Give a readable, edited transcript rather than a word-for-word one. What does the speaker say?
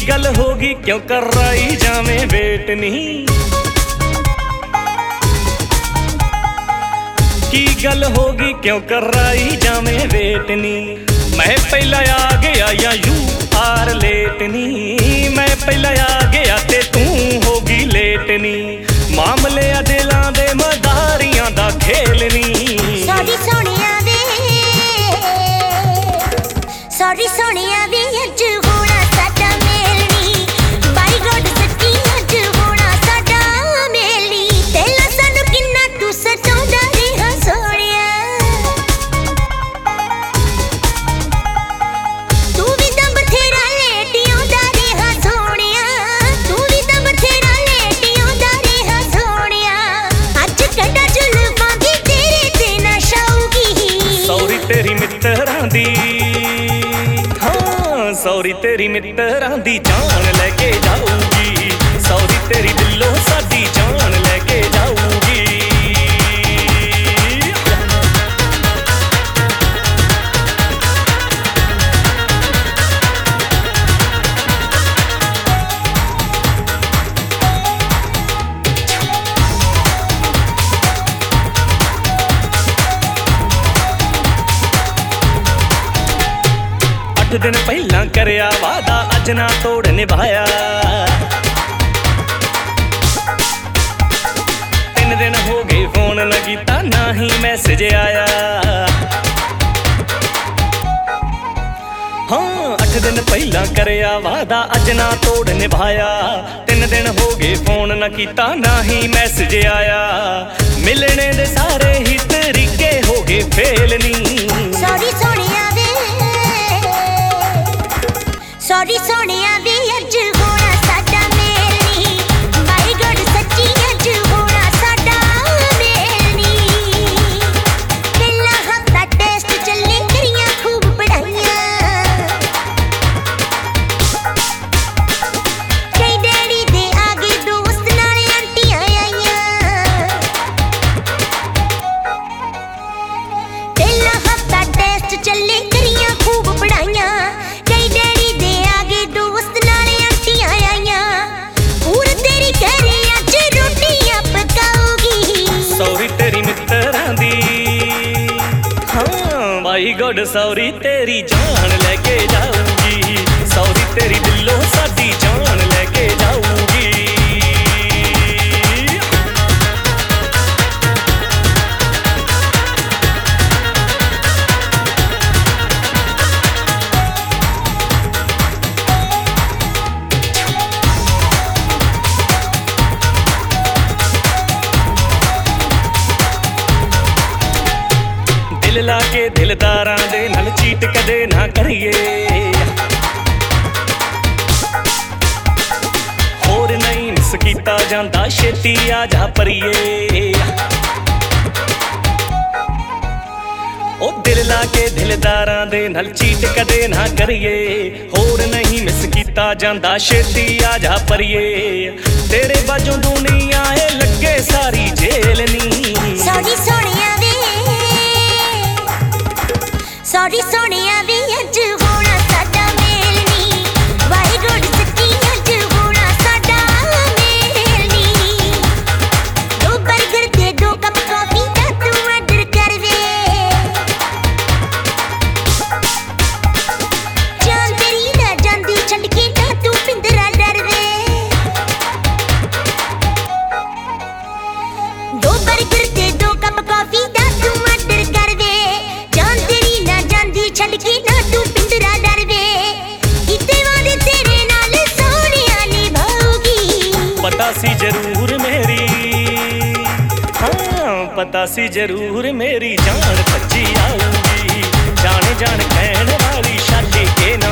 गल होगी क्यों कराई जावे वेट नहीं, की गल होगी क्यों कराई जावे वेट नहीं। मैं पहला आ गया या यू आर लेट नहीं, मैं पहला आ गया ते तू होगी लेट नहीं। मामले आ दिलां दे मदारियां दा खेल नहीं। सॉरी सोनिया वे, सॉरी सोनिया वे, अज होना साडा मेल नी। बाई गॉड सच्ची अज होना साडा मेल नी। तेला सानू किन्ना तू सचाउंदा रिहा सोनिया, तू भी तां बथेरा लेट आउंदा रिहा सोनिया, तू भी तां बथेरा लेट आउंदा रिहा सोनिया। अज कड्डा जुल्फां दी तेरे ते नशा होगी। सॉरी तेरी मित्तरां दी, हाँ सॉरी तेरी मित्तरां दी जान लेके जाऊंगी। सॉरी तेरी दिलों साडी जान लेके जाऊंगी। दिन पहला करया वादा अज ना तोड़ निभाया, 3 दिन हो गए फोन न कीता ना ही मैसेज आया। हाँ 8 दिन पहला करया वादा अज ना तोड़ निभाया, 3 दिन हो गए फोन न कीता ना ही मैसेज आया। मिलने दे सारे ही तरीके हो गए फेल नी। सॉरी सोनिया वे, सॉरी सोनिया वे, अज होना साडा मेल नी। बाई गॉड सच्ची अज होना साडा मेल नी। पहला हफ्ता टेस्ट चले करियां खूब पढ़ाइयां, कई डैडी दे आगे दोस्त नाले आंटियां आइयां। पहला हफ्ता टेस्ट चले करियां खूब पढ़ाइयां, कई डैडी दे आगे दोस्त नाले आंटियां आइयां। पूर तेरी घरे अज रोटियां पकाओगी। सॉरी तेरी मित्तरां दी, हाँ माई गॉड सॉरी तेरी जान लेके जाऊंगी। सॉरी तेरी दिलों साडी जान लेके जाऊंगी। दिल ला के दिलदारां दे नाल चीट कदे ना करिए, होर नहीं मिस कीता जांदा छेती आ जा परिए। ओ दिल ला के दिलदारां दे नाल चीट कदे ना करिए, होर नहीं मिस कीता जांदा छेती आ जा परिए। तेरे बाजों दुनिया ए लगे सारी जेल नी। सॉरी सोनिया वे, सॉरी सोनिया वे, अज होना साडा मेल नी। बाई गॉड सच्ची अज होना साडा मेल नी। 2 बर्गर ते 2 कप कॉफी दा तू ऑर्डर कर वे। जान तेरी ना जांदी छड्ड के ना तू पिंदरा डर वे। 2 बर्गर ते 2 कप कॉफी दा तू ऑर्डर कर वे। जान तेरी ना जांदी छड्ड के ना तू पिंदरा डर वे। किते वादे तेरे नाल सोनिया निभाऊगी। पता सी जरूर मेरी, हाँ पता सी जरूर मेरी जान सच्ची आऊंगी। जाने जान कहने वाली छड्ड के